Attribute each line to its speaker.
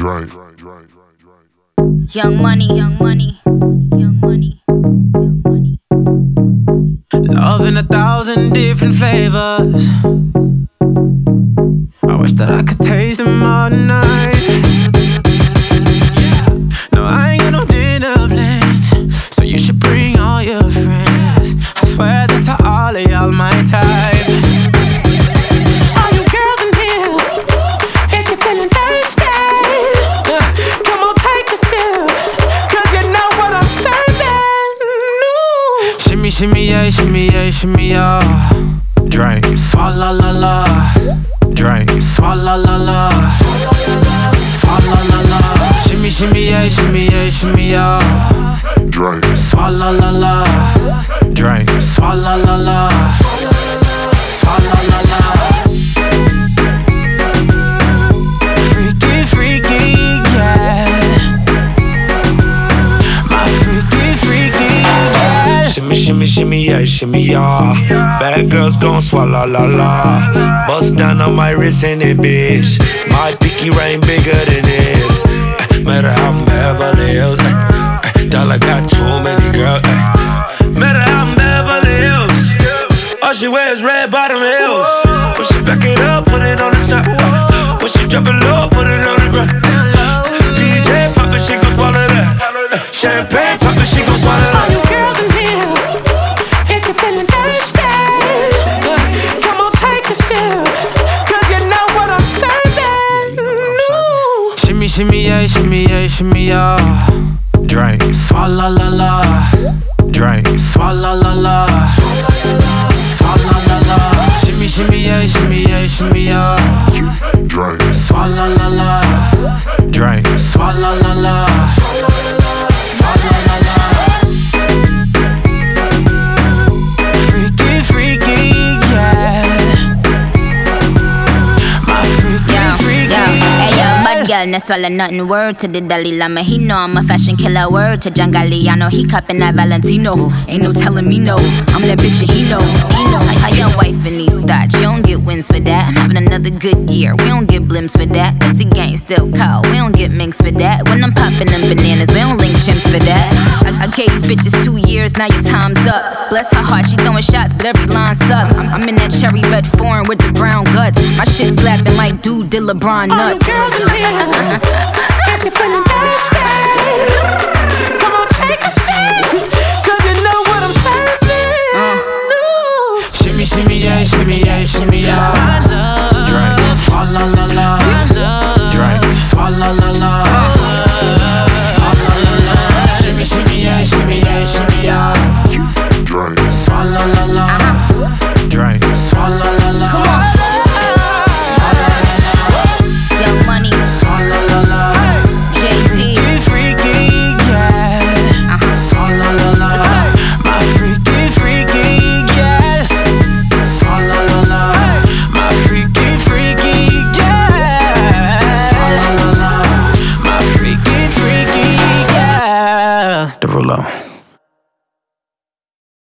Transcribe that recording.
Speaker 1: Drink.
Speaker 2: Young money, young money, young money, young money.
Speaker 3: Love in 1,000 different flavors. I wish that I could taste them all night. No, I ain't got no dinner plans, so you should bring all your friends. I swear that to all of y'all my type. All you girls in here, if you're feeling thirsty, come on take a sip, 'cause you know what I'm serving. Shimmy, shimmy, yeah, shimmy, yeah, shimmy, yeah. Drink, swalla la la. Drink, swalla la la. Swalla la la. Shimmy, shimmy, yeah, shimmy, yeah, shimmy, yeah.
Speaker 1: Drink.
Speaker 3: Swalla la la. Drink, swalla la la. Swalla la la. Freaky, freaky, yeah. My freaky, freaky, yeah.
Speaker 4: Shimmy, shimmy, shimmy, yeah, shimmy, yeah. Bad girls gon' swallow la la. Bust down on my wrist in it, bitch. My pinky ring bigger than this. Matter how I'm Beverly Hills. Dollar got too many girls. Matter how I'm Beverly Hills. All she wears red bottom heels. When she back it up, put it on the top. When she drop it low, put it on the ground. DJ pop it, she gon' swallow that. Champagne pop it, she gon' swallow that.
Speaker 3: All you girls in here, if you're feeling thirsty, come on take a sip, 'cause you know what I'm serving. Shimmy, shimmy, yeah, shimmy, yeah, shimmy, yeah. Drink, swalla la la. Drink, swalla la la. Swalla la la. Shimmy, shimmy, yeah, shimmy, yeah, shimmy, yeah.
Speaker 1: Drink.
Speaker 3: Swalla la la. Drink, swalla la la. Swalla la la. Freaky, freaky, yeah. My freaky, freaky,
Speaker 2: Hey yo, bad girl, no swallow nothing. Word to the Dalai Lama, he know I'm a fashion killer. Word to John Galliano, he cupping that Valentino. Ain't no telling me no, I'm that bitch and he know. Like how your wife in these thoughts, you don't get wins for that. I'm having another good year, we don't get blimps for that. Cause the gang still cold, we don't get minks for that. When I'm popping them bananas, we don't link chimps for that. I gave these bitches 2 years, now your time's up. Bless her heart, she throwing shots, but every line sucks. I'm in that cherry red foreign with the brown guts. My shit slapping like dude did LeBron nuts.
Speaker 3: all you girls in here, if you're feeling thirsty, come on take a sip, 'cause you know what I'm serving. Shimmy, shimmy, yeah, shimmy, yeah, shimmy, yeah. Drink, swalla la la. Drink, swalla la la.